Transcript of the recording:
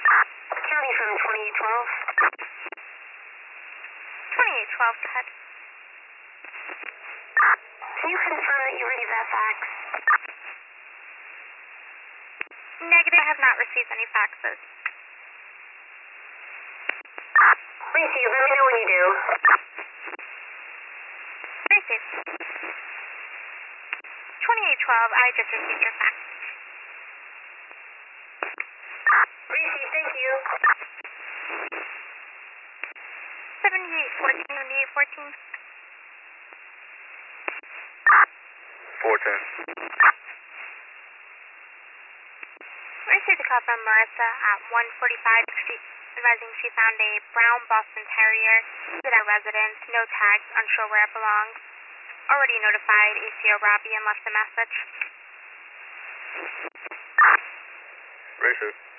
County from 2812. 2812, go ahead. Can you confirm that you received that fax? Negative, I have not received any faxes. Receive, let me know when you do. Received. 2812, I just received your fax. Receive, thank you. 7814, 7814. 410. Received a call from Marissa at 145 Street, advising she found a brown Boston Terrier at our residence, no tags, unsure where it belongs. Already notified ACO Robbie and left a message. Racist.